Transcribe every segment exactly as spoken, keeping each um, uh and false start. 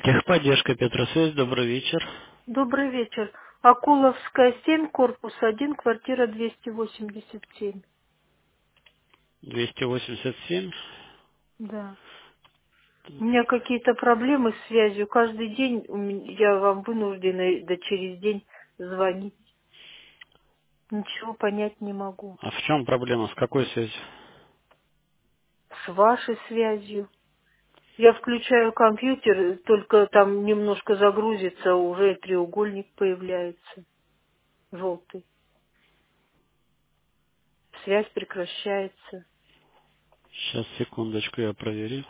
Техподдержка, Петросвязь, добрый вечер. Добрый вечер. Акуловская, семь, корпус один, квартира двести восемьдесят семь. двести восемьдесят семь. Да. У меня какие-то проблемы с связью. Каждый день у меня- я вам вынуждена да через день звонить. Ничего понять не могу. А в чем проблема? С какой связью? С вашей связью. Я включаю компьютер, только там немножко загрузится, уже треугольник появляется, желтый. Связь прекращается. Сейчас, секундочку, я проверю.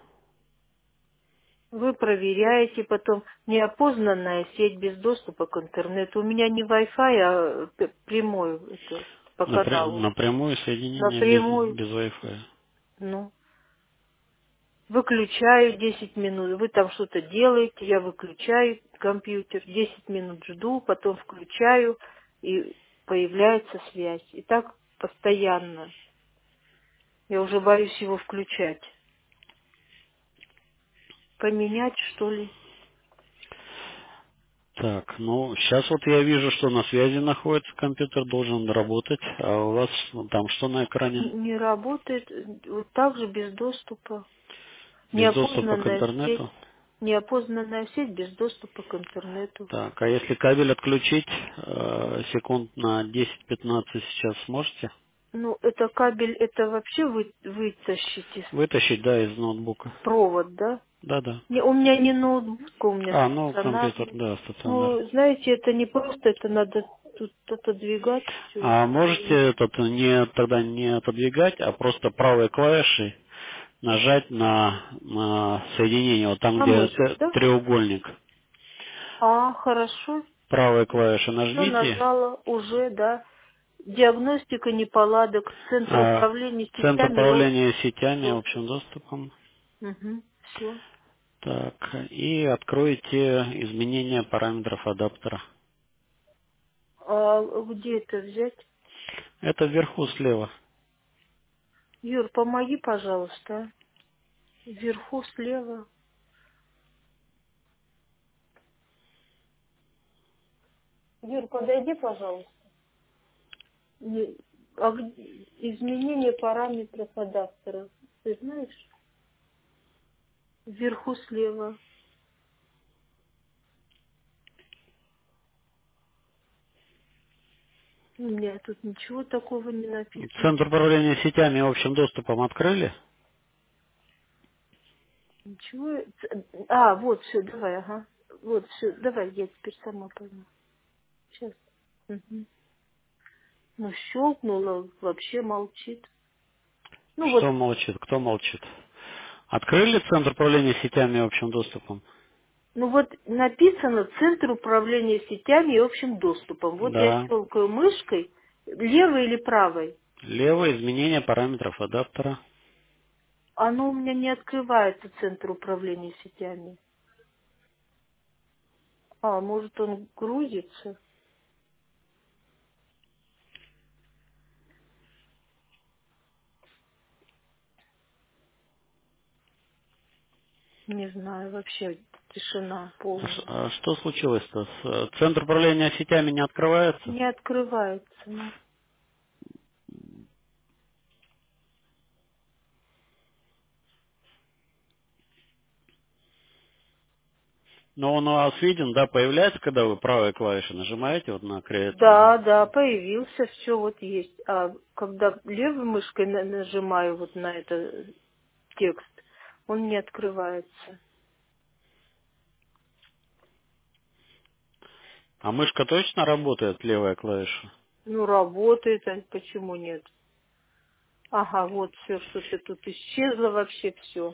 Вы проверяете потом неопознанная сеть без доступа к интернету. У меня не Wi-Fi, а п- прямой это, по Напря- каналу. Напрямую соединение без, Напрямую. без Wi-Fi. Ну, выключаю десять минут. Вы там что-то делаете, я выключаю компьютер, десять минут жду, потом включаю, и появляется связь. И так постоянно. Я уже боюсь его включать. Поменять, что ли? Так, ну, сейчас вот я вижу, что на связи находится компьютер, должен работать. А у вас там что на экране? Н- Не работает, вот так же без доступа. Без доступа к Неопознанная сеть. интернету. Неопознанная сеть без доступа к интернету. Так, а если кабель отключить, э, секунд на десять-пятнадцать сейчас сможете Ну, это кабель, это вообще вы, вытащить из вытащить, да, из ноутбука? провод, да? Да-да. Не, у меня не ноутбук, у меня А, ну, компьютер, стационарный. да, стационар. Ну, знаете, это не просто, это надо тут отодвигать все А это можете дело. этот не тогда не отодвигать, а просто правой клавишей нажать на, на соединение, вот там, На где мышку, т- да? треугольник. А, хорошо. Правой клавишей Все нажмите. нажала уже, да. Диагностика неполадок, Центр а, управления Центр сетями, управления общим сетями, общим доступом. доступом. Угу, все. Так, и откройте изменения параметров адаптера. А где это взять? Это вверху слева. Юр, помоги, пожалуйста. а. Вверху слева. Юр, подойди, пожалуйста. Не- а г- изменение параметров адаптера. Ты знаешь? Вверху слева. У меня тут ничего такого не написано. Центр управления сетями и общим доступом открыли? Ничего. Ц- А, вот все, давай, ага. Вот все, давай, я теперь сама пойму. Сейчас. Угу. Ну, щелкнула, вообще молчит. Ну вот. Что молчит? Кто молчит? Открыли Центр управления сетями и общим доступом? Ну вот написано Центр управления сетями и общим доступом. Вот я Да. щелкаю мышкой, левой или правой. Лево изменение параметров адаптера. Оно у меня не открывается, Центр управления сетями. А, может он грузится? Не знаю, вообще тишина А ш- полная. а что случилось-то? С, э, Центр управления сетями не открывается? Не открывается, ну. Но он у вас виден, да, появляется, когда вы правой клавишей нажимаете вот на create. Да, да, появился, все вот есть. А когда левой мышкой на- нажимаю вот на этот текст, он не открывается. А мышка точно работает, левая клавиша? Ну, работает, а почему нет? Ага, вот все, что-то тут исчезло вообще все.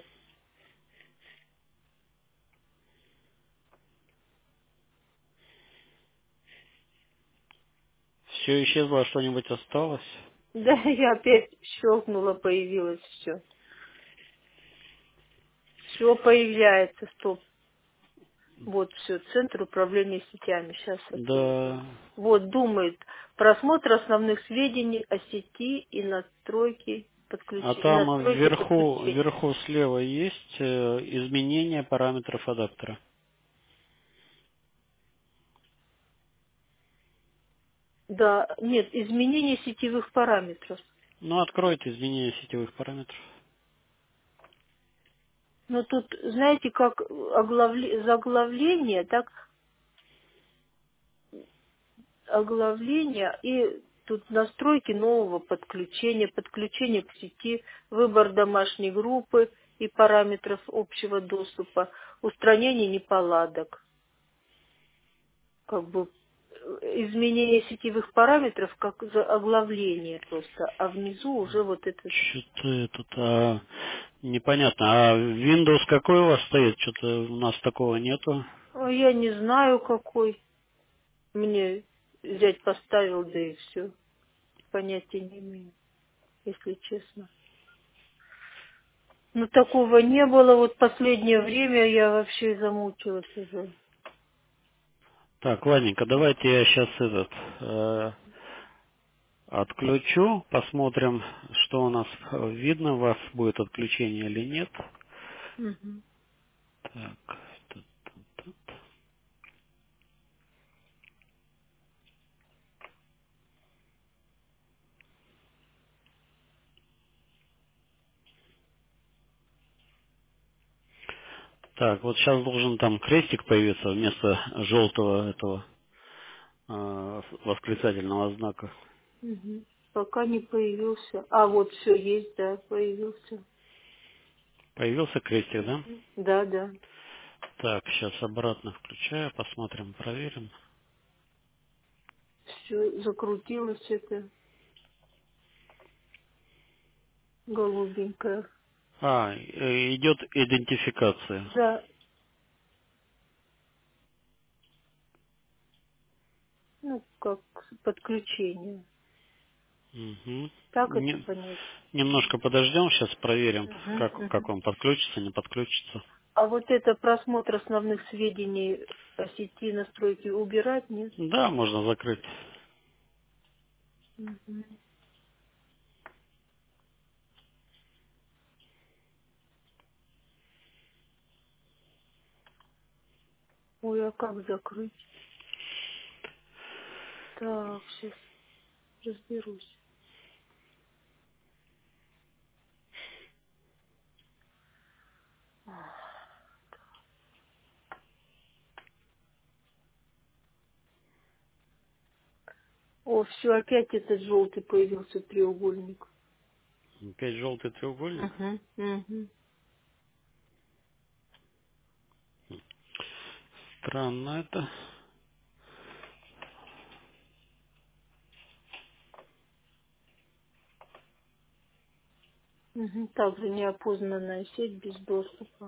Все исчезло, а что-нибудь осталось? Да, я опять щелкнула, появилось все. Все появляется, стоп. Вот все, Центр управления сетями. Сейчас открою. Да. Вот, думает, просмотр основных сведений о сети и настройки. А подключения, там настройки вверху, подключения. вверху слева есть э, изменение параметров адаптера. Да, нет, изменение сетевых параметров. Ну, откройте изменение сетевых параметров. Но тут, знаете, как оглавле- заглавление, так оглавление и тут настройки нового подключения, подключение к сети, выбор домашней группы и параметров общего доступа, устранение неполадок. Как бы э, изменение сетевых параметров как за оглавление просто, а внизу уже вот это. Что-то этот, а, непонятно. А Windows какой у вас стоит? Что-то у нас такого нету. А я не знаю какой. Мне взять поставил, да и все. Понятия не имею, если честно. Ну, такого не было. Вот последнее время я вообще замучилась уже. Так, ладненько, давайте я сейчас этот э, отключу, посмотрим, что у нас э, видно, у вас будет отключение или нет. Мгм. Так, тут, тут, тут. Так, вот сейчас должен там крестик появиться вместо желтого этого э, восклицательного знака. Мгм. Пока не появился. А, вот все есть, да, появился. Появился крестик, да? Мгм. Да, да. Так, сейчас обратно включаю, посмотрим, проверим. Все закрутилось это голубенькое. А, э, идет идентификация. Да, ну, как подключение. Мгм. Так это Не- понять. немножко подождем, сейчас проверим, Мгм, как, как мгм. он подключится, не подключится. А вот это просмотр основных сведений о сети, настройки убирать, нет? Да, можно закрыть. Мгм. Ой, а как закрыть? Так, сейчас разберусь. О, все, опять этот желтый появился треугольник. Опять желтый треугольник. Угу, угу. Странно это. Угу. Также неопознанная сеть без доступа.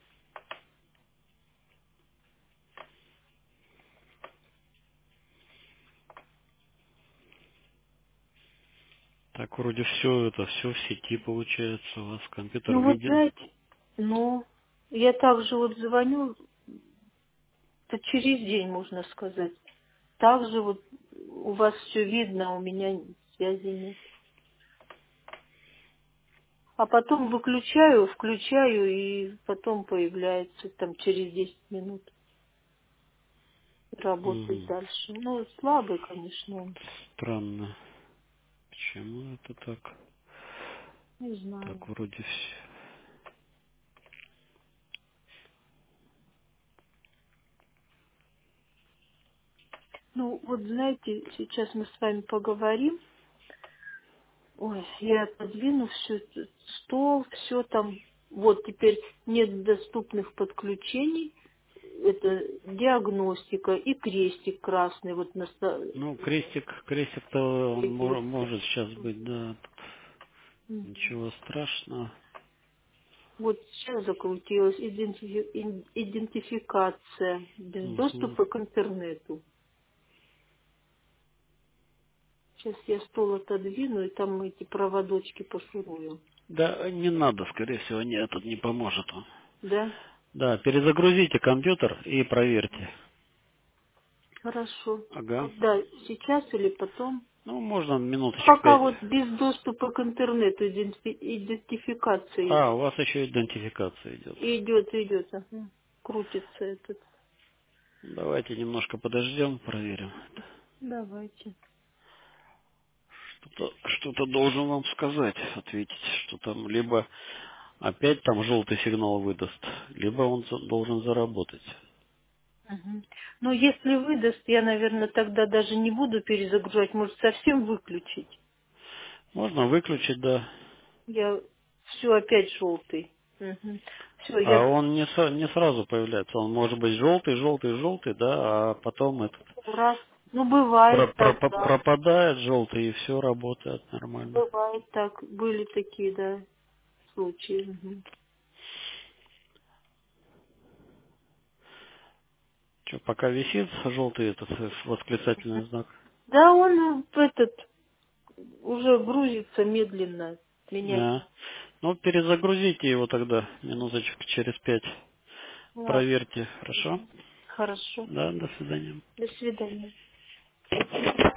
Так, вроде все это, все в сети получается. У вас компьютер Ну вот виден. знаете, ну, я также вот звоню, это через день, можно сказать. Также вот у вас все видно, а у меня связи нет. А потом выключаю, включаю, и потом появляется там через десять минут. Работает Мгм. дальше. Ну, слабый, конечно, он. Странно. Почему это так? Не знаю. Так, вроде все. Ну, вот знаете, сейчас мы с вами поговорим. Ой, я подвину все, стол, все там. Вот теперь нет доступных подключений. Это диагностика и крестик красный вот на ста- Ну, крестик, крестик-то он мо- появился. может сейчас быть, да. Мгм. Ничего страшного. Вот сейчас закрутилась идентифи- ин- идентификация без Мгм. доступа к интернету. Сейчас я стол отодвину, и там эти проводочки пошурую. Да, не надо, скорее всего, нет, тут не поможет он. Да? Да, перезагрузите компьютер и проверьте. Хорошо. Ага. Когда? Сейчас или потом? Ну, можно минуточек Пока пять. вот без доступа к интернету иденти- идентификация А, у идет. вас еще идентификация идет. Идет, идет, ага. Крутится этот. Давайте немножко подождем, проверим. Давайте. Что-то что-то должен вам сказать, ответить, что там либо опять там желтый сигнал выдаст, либо он за- должен заработать. Мгм. Ну, если выдаст, я, наверное, тогда даже не буду перезагружать, может, совсем выключить. Можно выключить, да. Я все опять желтый. Все, А я он не, са- не сразу появляется. Он может быть желтый, желтый, желтый, да, а потом этот раз. Ну, про- бывает так, про- да. пропадает желтый и все работает нормально. Бывает так. Были такие, да, случаи. Мгм. Что, пока висит желтый этот э, восклицательный знак? Да, он э, этот уже грузится медленно. Менять. Да. Ну, перезагрузите его тогда минуточек через пять. Ладно. Проверьте, хорошо? Хорошо. Да, до свидания. До свидания.